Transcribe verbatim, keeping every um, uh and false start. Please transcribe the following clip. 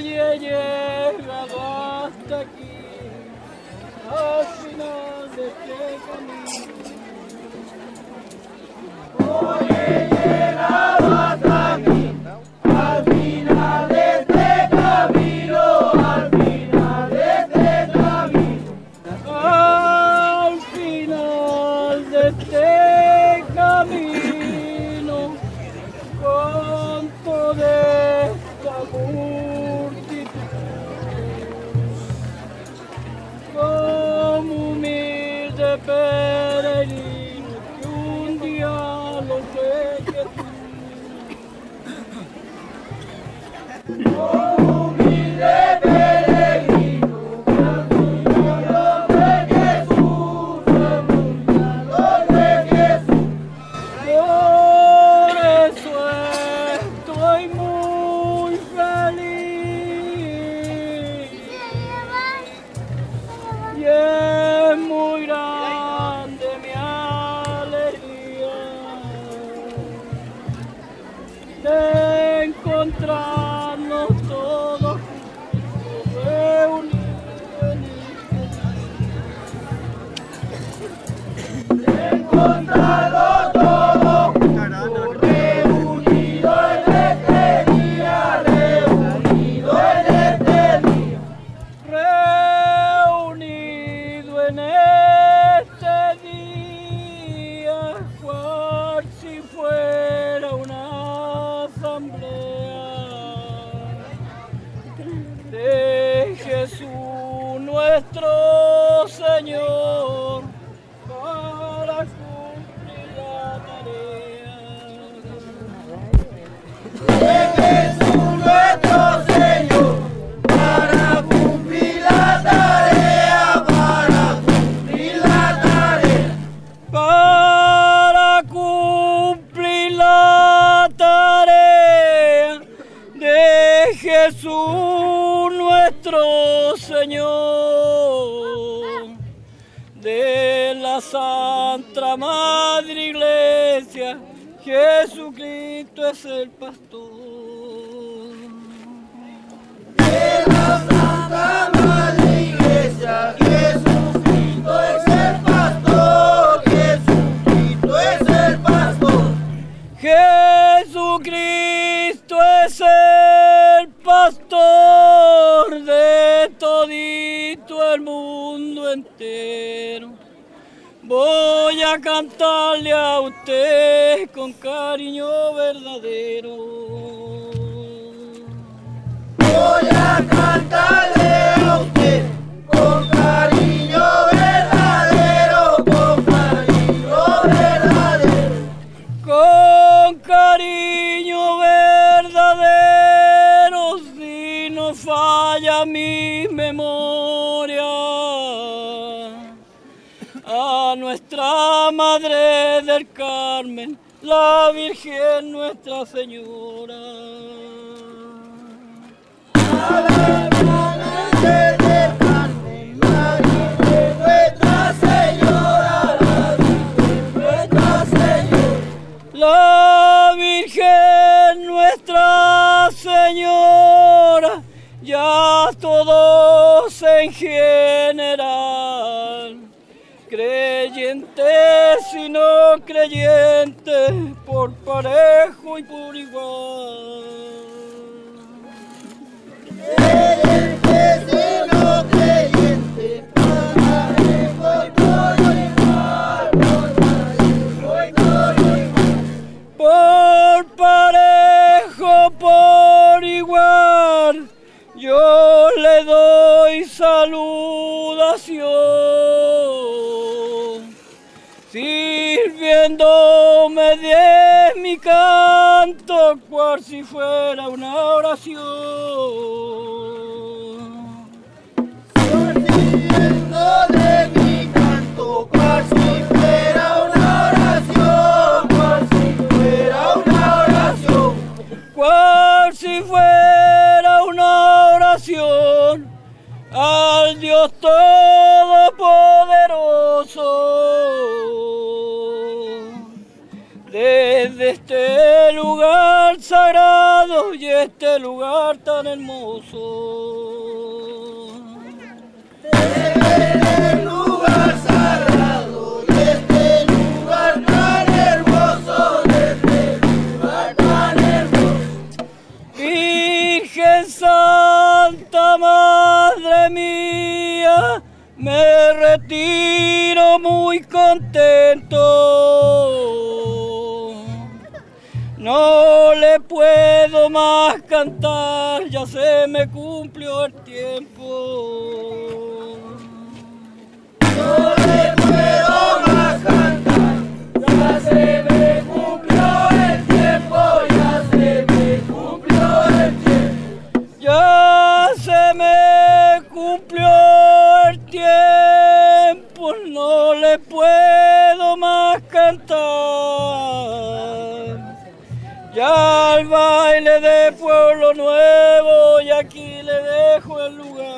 Hoy he llegado hasta aquí, al final de este camino. Hoy he llegado hasta aquí, al final de este camino, al final de este camino, al final de este camino, con toda esta multitud, como humilde peregrino que un día lo sé que tú, como humilde peregrino que un día lo sé Jesús, como un día lo sé Jesús. Por eso estoy muy feliz y es muy grande mi alegría de encontrarnos todos juntos, reunidos en este día. De encontrarnos todos juntos, reunidos en este día, reunidos en este día, reunido en este día, cual si fuera una asamblea de Jesús nuestro Señor, para cumplir la tarea de Jesús nuestro Señor, para cumplir la tarea, para cumplir la tarea, para cumplir la tarea de Jesús nuestro Señor, de la Santa Madre Iglesia. Jesucristo es el pastor. De la Santa Madre Iglesia, Jesucristo es el pastor, Jesucristo es el pastor. Jesucristo es el pastor de todito el mundo entero. Voy a cantarle a usted con cariño verdadero. Voy a cantarle a usted con cariño verdadero, con cariño verdadero, con cariño verdadero, si no falla mi memoria, a nuestra Madre del Carmen, la Virgen Nuestra Señora. A la Madre del Carmen, la Virgen Nuestra Señora, la Virgen Nuestra Señora, la Virgen Nuestra Señora, ya todos en general, creyentes y no creyentes, por parejo y por igual. Creyentes y no creyentes, por parejo y por igual, por parejo y por igual, por parejo, por igual, yo le doy saludación, sirviéndome de mi canto, cual si fuera una oración. Sirviendo de mi canto, cual si fuera una oración, cual si fuera una oración, cual si fuera una oración al Dios Todopoderoso. Desde este lugar sagrado de este lugar tan hermoso. Desde el lugar sagrado, de este lugar tan hermoso, de este lugar tan hermoso. Virgen Santa, Madre mía, me retiro muy contento. No le puedo más cantar, ya se me cumplió el tiempo. No le puedo más cantar, ya se me cumplió el tiempo, ya se me cumplió el tiempo. Ya se me cumplió el tiempo, no le puedo más cantar. Ya al baile de Pueblo Nuevo y aquí le dejo el lugar.